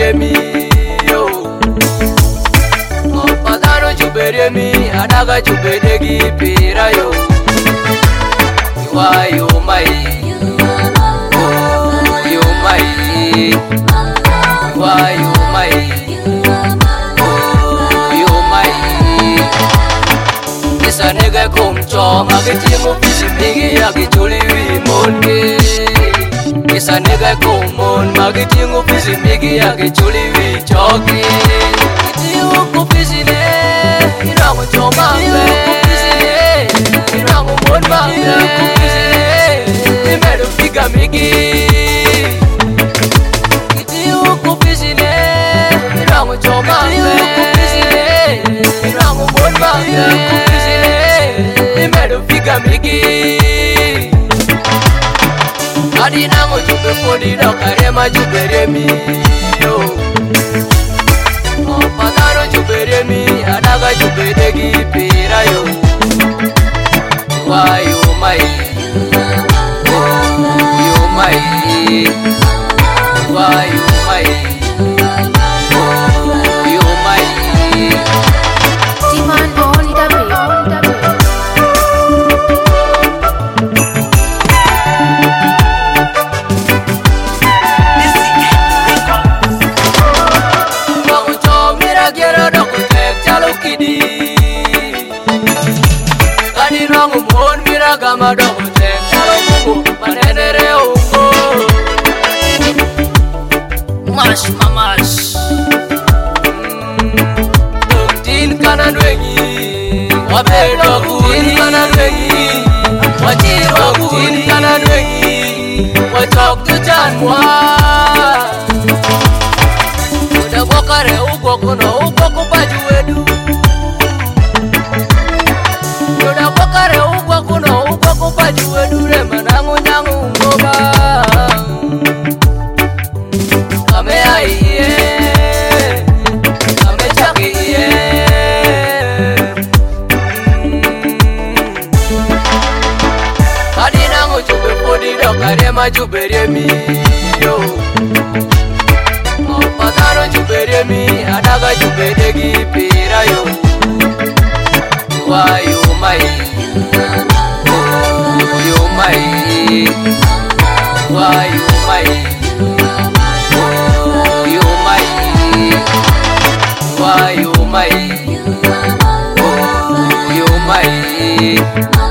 chuberemi yo. Padano chuberemi adaga chubedegi pira yo. You my, oh you my, why you my, oh you my. Kisa nega kumcho magiti mo pisimigi agituli wi monge. Kisa nega kumon magiti mo pisimigi agituli wi choki. Kitiyo kupisine iramu choma be. Iramu mon be kupisine imeru figa migi. Kitiyo kupisine iramu choma be. Iramu mon be kupisine imeru figa migi. Adi nango chupe podi dokarema chuberemi yo. Padano chuberemi adaga chubedegi pira yo. Why you my, oh you my, why you my, oh you my. Demand only the way. Gama dogo tek chalo mungu manenere ungo. Mash mamash Dogtin kanan wengi Wabe dogtin kanan wengi Wachir dogtin kanan wengi Wachok tuchan mwa Uda bokare ugo kuno ugo kupaju wedu. Uda bokare ugo kuno ugo kupaju wedu re manangu nyangu ngoba. Kame aiye Kame chaki iye Kadi nangu chube podi dokarema chuberemi yo. Padano chuberemi adaga chubedegi pira yo. Why you my, oh you my, why you my, oh you my, why you my, oh you my.